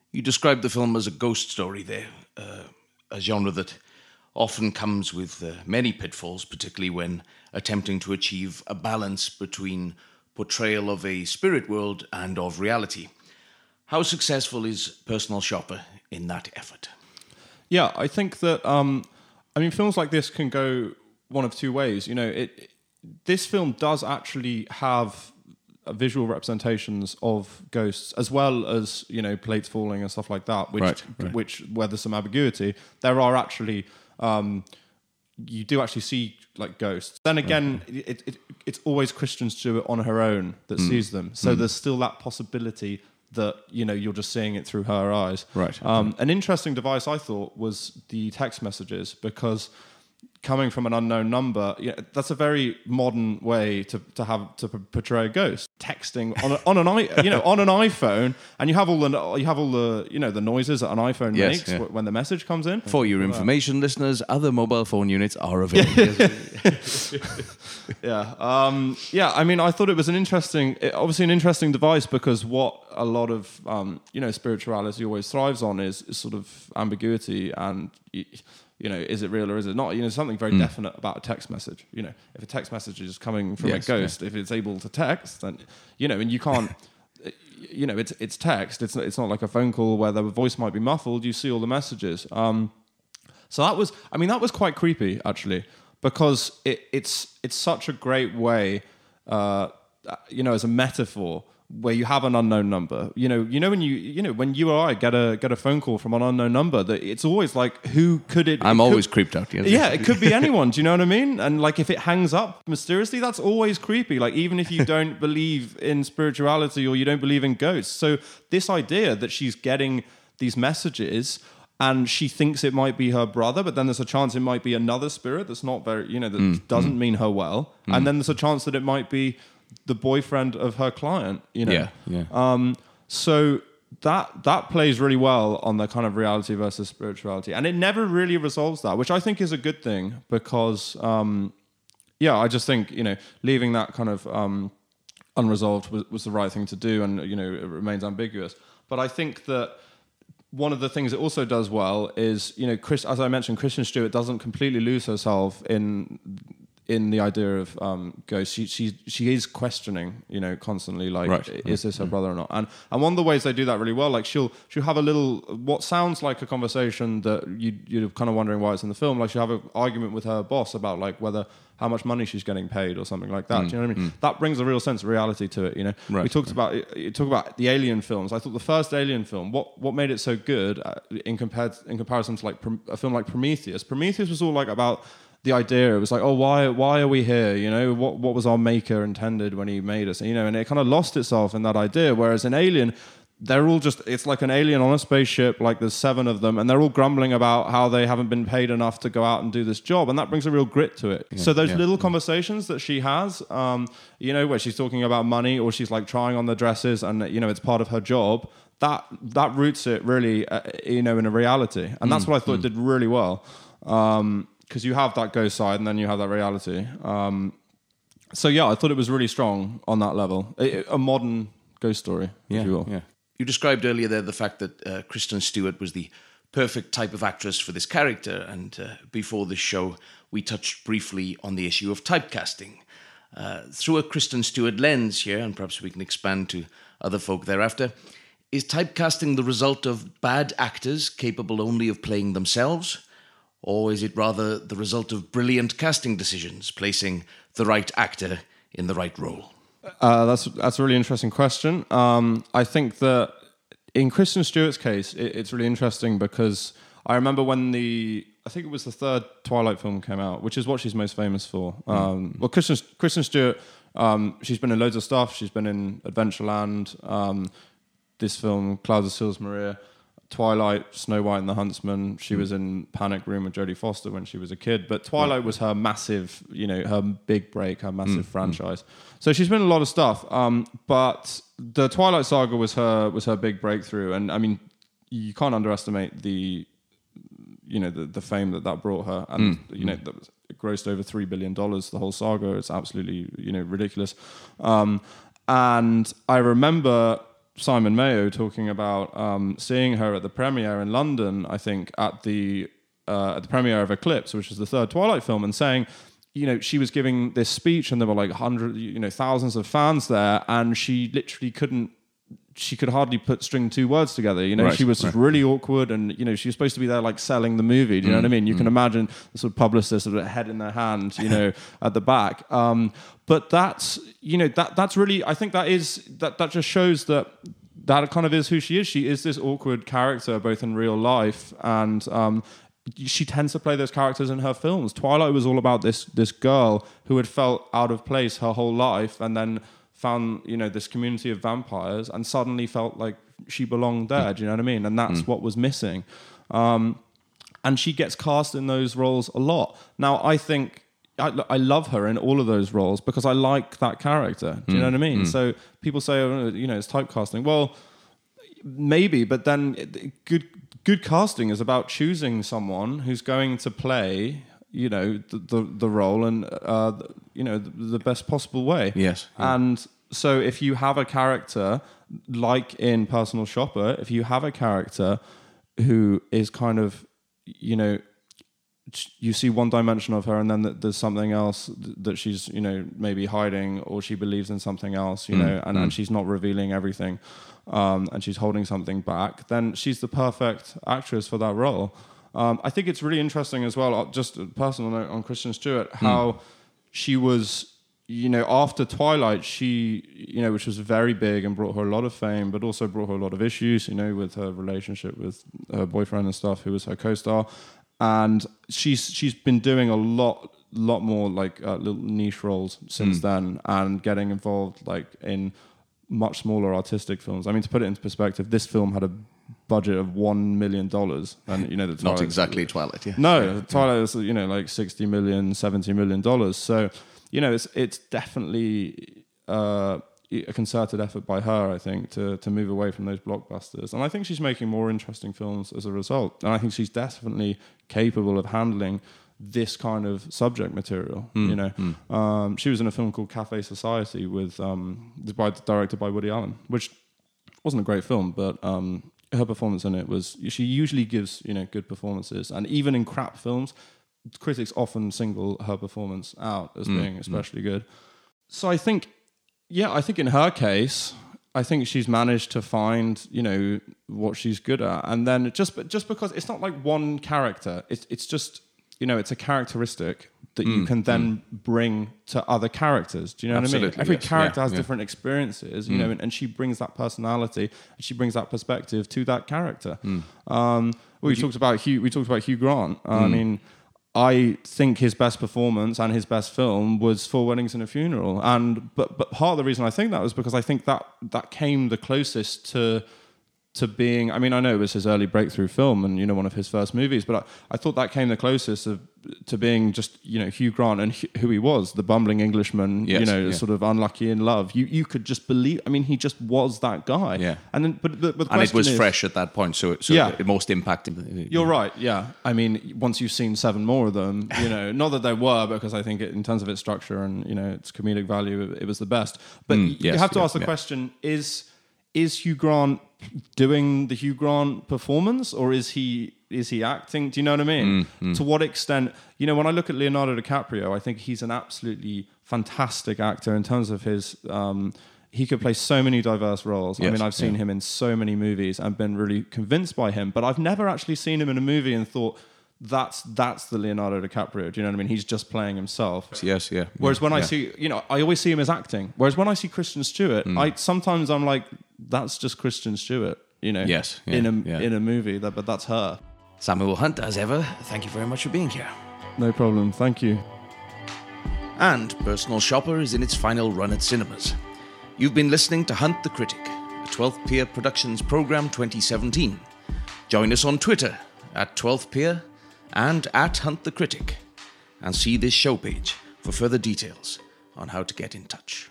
You described the film as a ghost story there, a genre that often comes with many pitfalls, particularly when attempting to achieve a balance between portrayal of a spirit world and of reality. How successful is Personal Shopper in that effort? Yeah, I think that films like this can go one of two ways. This film does actually have visual representations of ghosts, as well as plates falling and stuff like that, which where there's some ambiguity, there are actually you do actually see like ghosts. Then again, it's always Kristen Stewart on her own that sees them, so there's still that possibility that you're just seeing it through her eyes. Right. An interesting device I thought was the text messages, because coming from an unknown number, that's a very modern way to portray a ghost. Texting on an iPhone, and you have all the the noises that an iPhone makes when the message comes in. For your information, listeners, other mobile phone units are available. I thought it was obviously an interesting device, because what a lot of spirituality always thrives on is sort of ambiguity and. Is it real or is it not? Something very definite about a text message. If a text message is coming from a ghost, if it's able to text, then, and you can't, it's text. It's not like a phone call where the voice might be muffled. You see all the messages. So that was quite creepy, actually, because it's such a great way, as a metaphor, where you have an unknown number, when you or I get a phone call from an unknown number, that it's always like, who could it? I'm always creeped out. Yes. Yeah, it could be anyone. Do you know what I mean? And like, if it hangs up mysteriously, that's always creepy. Like, even if you don't believe in spirituality or you don't believe in ghosts. So this idea that she's getting these messages and she thinks it might be her brother, but then there's a chance it might be another spirit that's not very, that doesn't mean her well, and then there's a chance that it might be the boyfriend of her client, So that plays really well on the kind of reality versus spirituality, and it never really resolves that, which I think is a good thing, because I just think leaving that kind of unresolved was the right thing to do, and it remains ambiguous. But I think that one of the things it also does well is as I mentioned, Kristen Stewart doesn't completely lose herself in the idea of ghosts. She is questioning, constantly, like, is this her brother or not? And one of the ways they do that really well, like she'll have a little, what sounds like a conversation that you're kind of wondering why it's in the film. Like, she'll have an argument with her boss about like how much money she's getting paid or something like that. Do you know what I mean? That brings a real sense of reality to it. We talked about the Alien films. I thought the first Alien film, what made it so good in comparison to like a film like Prometheus. Prometheus was all like about the idea. It was like, oh, why are we here? What was our maker intended when he made us? And it kind of lost itself in that idea. Whereas in Alien, they're all it's like an alien on a spaceship, like there's 7 of them, and they're all grumbling about how they haven't been paid enough to go out and do this job, and that brings a real grit to it. So those little conversations that she has, where she's talking about money, or she's like trying on the dresses, and it's part of her job, that roots it really, in a reality, and that's what I thought it did really well. Because you have that ghost side and then you have that reality. I thought it was really strong on that level. A modern ghost story, if you will. Yeah. You described earlier there the fact that Kristen Stewart was the perfect type of actress for this character, and before this show, we touched briefly on the issue of typecasting. Through a Kristen Stewart lens here, and perhaps we can expand to other folk thereafter, is typecasting the result of bad actors capable only of playing themselves? Or is it rather the result of brilliant casting decisions, placing the right actor in the right role? That's a really interesting question. I think that in Kristen Stewart's case, it's really interesting, because I remember when I think it was the 3rd Twilight film came out, which is what she's most famous for. Well, Kristen Stewart, she's been in loads of stuff. She's been in Adventureland, this film, Clouds of Sils Maria, Twilight, Snow White and the Huntsman. She was in Panic Room with Jodie Foster when she was a kid. But Twilight was her massive, her big break, her massive franchise. So she's been in a lot of stuff. But the Twilight Saga was her big breakthrough. And I mean, you can't underestimate the fame that brought her. And it grossed over $3 billion, the whole saga. It's absolutely ridiculous. And I remember Simon Mayo talking about seeing her at the premiere in London, I think, at the premiere of Eclipse, which is the third Twilight film, and saying, she was giving this speech and there were like thousands of fans there, and she literally could hardly string two words together. Right, she was really awkward, and she was supposed to be there like selling the movie. Do you know what I mean? You can imagine the sort of publicist with a head in their hand, at the back. But that's that's really, I think that just shows that kind of is who she is. She is this awkward character, both in real life and. She tends to play those characters in her films. Twilight was all about this girl who had felt out of place her whole life, and then found this community of vampires, and suddenly felt like she belonged there. Do you know what I mean? And that's what was missing. And she gets cast in those roles a lot. Now, I think I love her in all of those roles because I like that character. Do you know what I mean? So people say, it's typecasting. Well, maybe, but then good casting is about choosing someone who's going to play, the role and the best possible way. Yes. Yeah. And so if you have a character like in Personal Shopper, if you have a character who is kind of, you see one dimension of her, and then there's something else that she's, maybe hiding, or she believes in something else, and she's not revealing everything. And she's holding something back, then she's the perfect actress for that role. I think it's really interesting as well, just a personal note on Kristen Stewart, how she was, after Twilight, she, which was very big and brought her a lot of fame, but also brought her a lot of issues, with her relationship with her boyfriend and stuff, who was her co-star. And she's been doing a lot more like little niche roles since then, and getting involved like in much smaller artistic films. I mean, to put it into perspective, this film had a budget of $1 million, and the not exactly Twilight. Yeah. No, Twilight was like $60 million, $70 million. So it's definitely a concerted effort by her, I think, to move away from those blockbusters. And I think she's making more interesting films as a result. And I think she's definitely capable of handling this kind of subject material. She was in a film called Cafe Society directed by Woody Allen, which wasn't a great film, but her performance in it was. She usually gives good performances, and even in crap films, critics often single her performance out as being especially good. So I think in her case, I think she's managed to find what she's good at, and then just because it's not like one character, it's just. It's a characteristic that you can then bring to other characters. Do you know Absolutely, what I mean? Every yes. character has different experiences, and she brings that personality and she brings that perspective to that character. We talked about Hugh Grant. I mean, I think his best performance and his best film was Four Weddings and a Funeral, but part of the reason I think that was because I think that came the closest to being, I mean, I know it was his early breakthrough film and, one of his first movies, but I thought that came the closest to being just, Hugh Grant and who he was, the bumbling Englishman, sort of unlucky in love. You could just believe, I mean, he just was that guy. Yeah. And then, but the and it was fresh at that point, so it most impacted. You're right, yeah. I mean, once you've seen 7 more of them, not that there were, because I think in terms of its structure and, its comedic value, it was the best. But you have to ask the question, is Hugh Grant doing the Hugh Grant performance, or is he acting? Do you know what I mean? To what extent? When I look at Leonardo DiCaprio, I think he's an absolutely fantastic actor in terms of his. He could play so many diverse roles. Yes, I mean, I've seen him in so many movies and been really convinced by him, but I've never actually seen him in a movie and thought, that's the Leonardo DiCaprio. Do you know what I mean? He's just playing himself. Yes, yeah. Whereas when I see, I always see him as acting. Whereas when I see Kristen Stewart, I'm like, that's just Kristen Stewart. Yes, in a movie, but that's her. Samuel Hunt, as ever, thank you very much for being here. No problem. Thank you. And Personal Shopper is in its final run at cinemas. You've been listening to Hunt the Critic, a 12th Pier Productions Programme 2017. Join us on Twitter at 12th Pier and at Hunt the Critic, and see this show page for further details on how to get in touch.